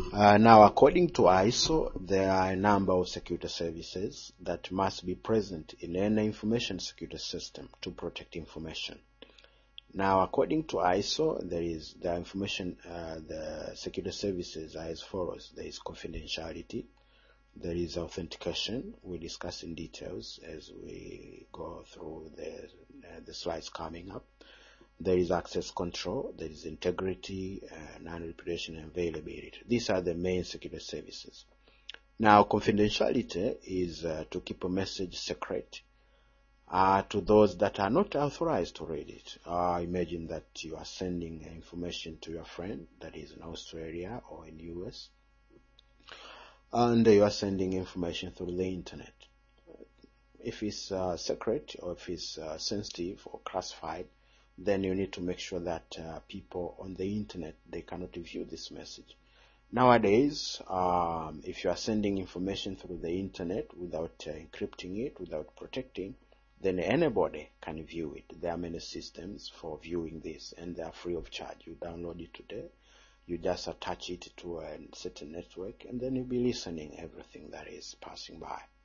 Now, according to ISO, there are a number of security services that must be present in any information security system to protect information. Now, according to ISO, the security services are as follows. There is confidentiality, there is authentication. We discuss in details as we go through the slides coming up. There is access control, there is integrity, non-repudiation, and availability. These are the main security services. Now, confidentiality is to keep a message secret to those that are not authorized to read it. Imagine that you are sending information to your friend that is in Australia or in US, and you are sending information through the internet. If it's secret or if it's sensitive or classified, then you need to make sure that people on the internet, they cannot view this message. Nowadays, if you are sending information through the internet without encrypting it, without protecting, then anybody can view it. There are many systems for viewing this, and they are free of charge. You download it today, you just attach it to a certain network, and then you'll be listening everything that is passing by.